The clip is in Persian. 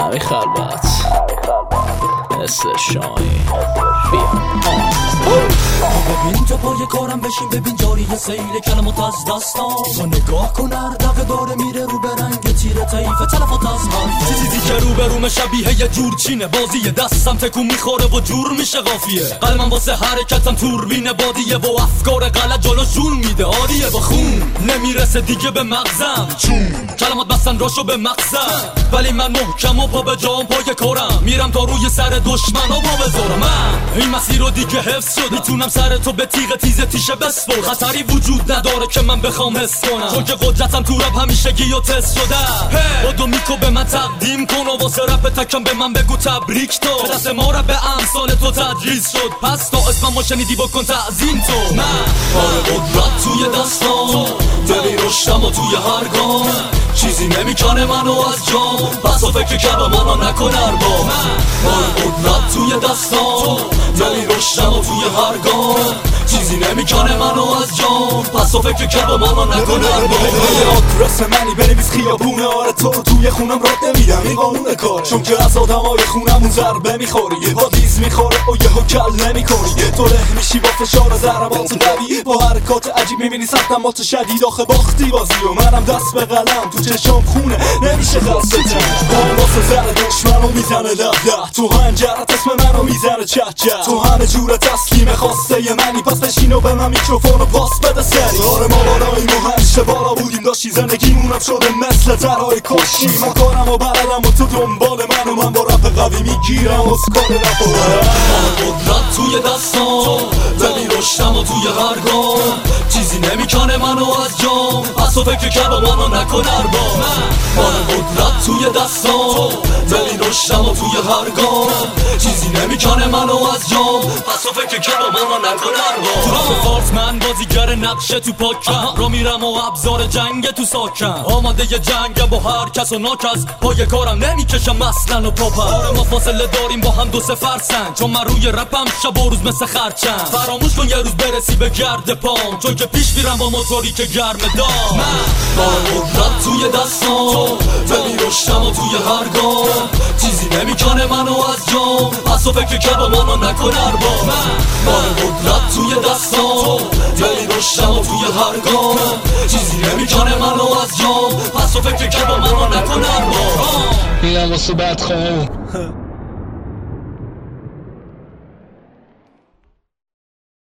همین خلوت مثل شاهی ببین تو پای کارم بشین، ببین جاری سیل کلمات از دستان تو نگاه کن، هر دقیقه داره میره رو به رنگ تیره طیف تلفات از حرف چیزی که رو به روم شبیه یه جور چینه، بازی دستم تکون میخوره و جور میشه قافیه، قلمم واسه حرکتم توربین بادیه و افکار غلط جلو جون میده عادیه، با خون نمیرسه دیگه به مغزم چون کلمات بستن راشو به مغزم، ولی من محکم و پا به جام پای کارم میرم تا روی سر دشمن و با بذارم. من این مسیر رو دیگه حفظ شد، میتونم سر تو به تیغ تیز تیشه بسپر، خطری وجود نداره که من بخوام حس کنم، چون که قدرتم تو رپ همیشگی و تست شده. بدو میکو به من تقدیم کن و واسه رپ تکم به من بگو تبریک، تو دست ما رپ امثال تو تدریس شد، پس تا اسممو شنیدی بکن تعظیم تو. من بار قدرت توی دستام، دلی رشتم و توی هر گام، چیزی نمیکنه منو از جام، پس و فکر که با منو نکن اربا. من بار قدرت توی دستام، دلی رشتم و توی هر گام، چیزی نمیکنه منو از جام، پس و فکر که با منو نکن اربا. آدرس منی بنویس خیابونه، آره تو رو توی خونم راد نمیدم، این قانون کار، چون که از آدمای خونمون ضربه میخوری، با دیز میخوره و یهو کل نمیکنی، تو له میشی با فشار و ضربات قوی، با حرکات عجیب میبینی صدمات شدید، آخه باختی بازی و منم دست به قلم، تو چشام خونه نمیشه خسته جنگ، با واسه زر دشمنو میزنه ده تو هنجرت اسم منو میزنه چه تو همه جور تسلیم خواسته منی، پس بشین و به من میکروفونو پاس بده سری. آره ما بالاییم و همیشه بالا بودیم، داشتی زندگیمونم شده مثل درهای کشی، من کارم و بلدم و تو دنبال من و من با رپ قوی میگیرم و سکار رپ و قدرت توی دستام، دلی رشتم و توی هر گام، چیزی نمیکنه منو از جام، پس و فکر که با منو نکن اربا. من قدرت توی دستام، دلی رشتم و توی هر گام، چیزی نمیکنه منو از جام، پس و فکر که با منو نکن اربا. تو فارس من بازیگر نقشه تو پاکم، رو میرم و ابزار جنگ تو ساکم، آماده ی جنگ با هر کس و ناکس، پای کارم نمیکشم اصلا و پاپم. آره ما فاصله داریم با هم 2-0 فرسنگ، چون من روی رپم شب و روز مثل خرچنگ، فراموش کن یه روز برسی به گرد پام، چون که پیش میرم با موتوری که گرم دام. من با قدرت توی دستام، دلی رشتم و توی هر گام، چیزی نمیکنه منو از جام، پس و فکر که با منو نکن اربا. من با قدرت توی دستام، دلی رشتم و توی هر گام، چیزی نمیکنه منو از جام، پس و فکر که با منو نکن اربا. میگم واسه بدخواه